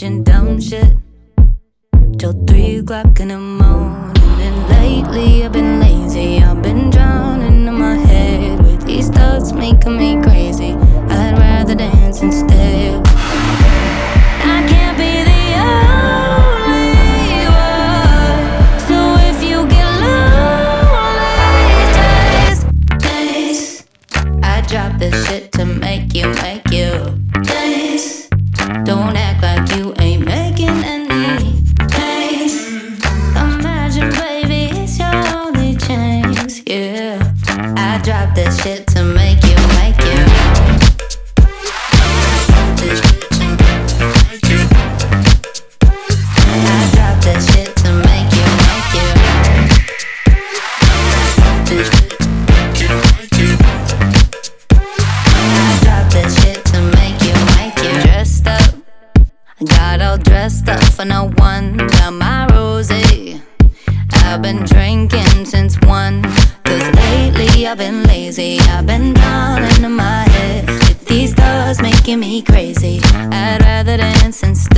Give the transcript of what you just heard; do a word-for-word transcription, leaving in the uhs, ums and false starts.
watching dumb shit till three o'clock in the morning. And lately I've been lazy, I've been drowning in my head with these thoughts making me crazy. I'd rather dance instead. I can't be the only one, so if you get lonely, just dance. I drop this shit to make you, make you dance. Don't act like you ain't making any pace. Imagine, baby, it's your only chance, yeah. I drop this shit to make you, make you. I drop this shit to make you, make you. I drop this shit to make you, make you. Dressed up, got all dressed up for no one. Got my rosé, I've been drinking since one. Cause lately I've been lazy, I've been drowning in my head with these thoughts making me crazy. I'd rather dance instead.